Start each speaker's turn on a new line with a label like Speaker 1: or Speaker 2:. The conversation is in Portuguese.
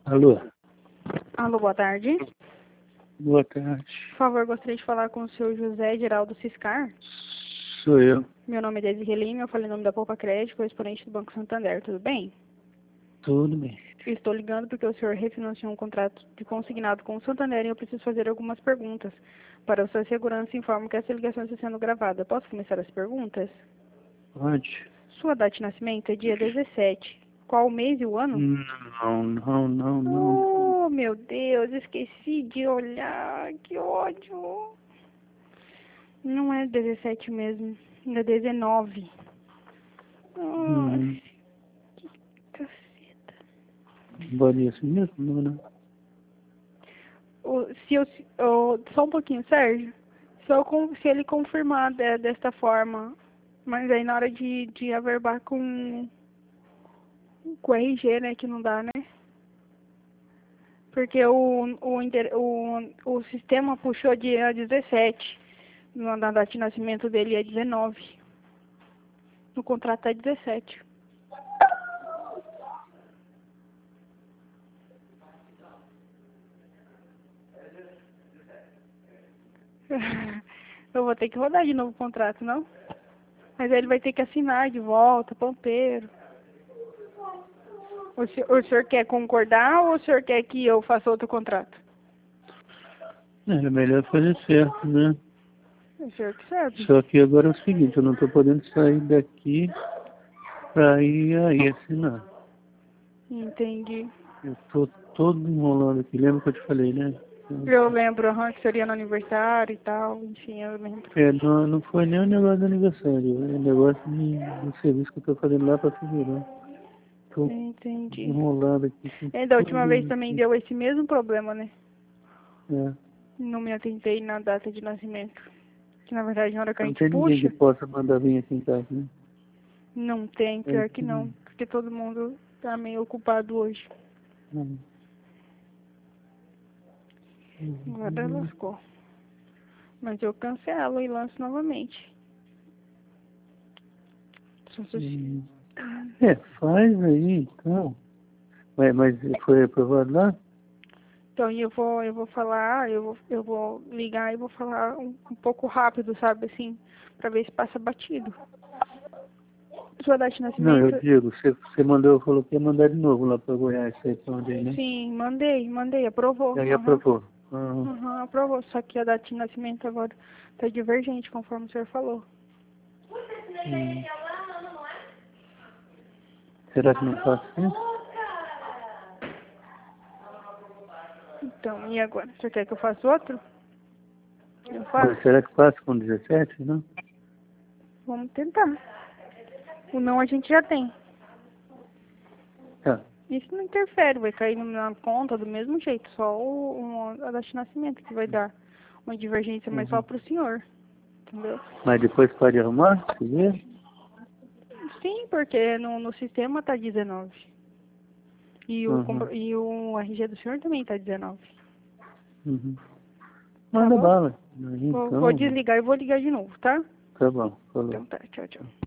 Speaker 1: Alô?
Speaker 2: Alô, boa tarde.
Speaker 1: Boa tarde.
Speaker 2: Por favor, gostaria de falar com o senhor José Geraldo Ciscar.
Speaker 1: Sou eu.
Speaker 2: Meu nome é Desirê Lima, eu falei em nome da Poupa Crédito, correspondente do Banco Santander, tudo bem?
Speaker 1: Tudo bem.
Speaker 2: Eu estou ligando porque o senhor refinanciou um contrato de consignado com o Santander e eu preciso fazer algumas perguntas. Para sua segurança, informo que essa ligação está sendo gravada. Posso começar as perguntas?
Speaker 1: Pode?
Speaker 2: Sua data de nascimento é dia 17. Qual o mês e o ano?
Speaker 1: Não.
Speaker 2: Oh, meu Deus, esqueci de olhar. Que ódio. Não é 17 mesmo, é 19.
Speaker 1: Uhum.
Speaker 2: Que caceta.
Speaker 1: Valia assim mesmo? Não.
Speaker 2: Só um pouquinho, Sérgio. Se ele confirmar desta forma, mas aí na hora de averbar com o RG, né, que não dá, né? Porque o sistema puxou dia 17. Na data de nascimento dele é 19. No contrato é 17. Eu vou ter que rodar de novo o contrato, não? Mas aí ele vai ter que assinar de volta, ponteiro. O senhor quer concordar ou o senhor quer que eu faça outro contrato?
Speaker 1: É melhor fazer certo, né?
Speaker 2: O senhor que sabe.
Speaker 1: Só que agora é o seguinte, eu não estou podendo sair daqui para ir aí assinar.
Speaker 2: Entendi.
Speaker 1: Eu estou todo enrolando aqui, lembra que eu te falei, né?
Speaker 2: Eu lembro, que o senhor ia no aniversário e tal, enfim, eu lembro.
Speaker 1: Não foi nem o negócio do aniversário, é o negócio do serviço que eu estou fazendo lá para fevereiro. Estou
Speaker 2: Entendi.
Speaker 1: enrolado aqui com
Speaker 2: Da última vez
Speaker 1: tudo.
Speaker 2: também deu esse mesmo problema, né?
Speaker 1: É.
Speaker 2: Não me atentei na data de nascimento. Que na verdade na hora que a
Speaker 1: Não
Speaker 2: gente
Speaker 1: tem ninguém que
Speaker 2: puxa,
Speaker 1: possa mandar vir aqui em casa, né?
Speaker 2: não tem,
Speaker 1: É
Speaker 2: pior que não. Porque todo mundo tá meio ocupado hoje. Agora lascou. Mas eu cancelo e lanço novamente.
Speaker 1: Faz aí, então. Mas foi aprovado lá?
Speaker 2: Então eu vou falar, eu vou ligar e vou falar um pouco rápido, sabe, assim, pra ver se passa batido. Sua data de
Speaker 1: Não, eu
Speaker 2: nascimento?
Speaker 1: digo, você mandou, falou que ia mandar de novo lá para Goiás, sei pra onde aí, né?
Speaker 2: Sim, mandei, aprovou.
Speaker 1: E aí aprovou.
Speaker 2: Aprovou. Só que a data de nascimento agora tá divergente, conforme o senhor falou.
Speaker 1: Será que não faço isso?
Speaker 2: Então, e agora? O senhor quer que eu faça outro? Eu faço?
Speaker 1: Mas será que passa com 17, não?
Speaker 2: Vamos tentar. O não a gente já tem.
Speaker 1: Tá.
Speaker 2: Isso não interfere, vai cair na conta do mesmo jeito, só a data de nascimento que vai dar uma divergência, mas só pro senhor, entendeu?
Speaker 1: Mas depois pode arrumar, se ver?
Speaker 2: Sim, porque no sistema tá 19. E o RG do senhor também tá 19.
Speaker 1: Manda
Speaker 2: bom?
Speaker 1: bala.
Speaker 2: Vou
Speaker 1: Então,
Speaker 2: desligar e vou ligar de novo, tá?
Speaker 1: tá bom, falou.
Speaker 2: Então tá, tchau.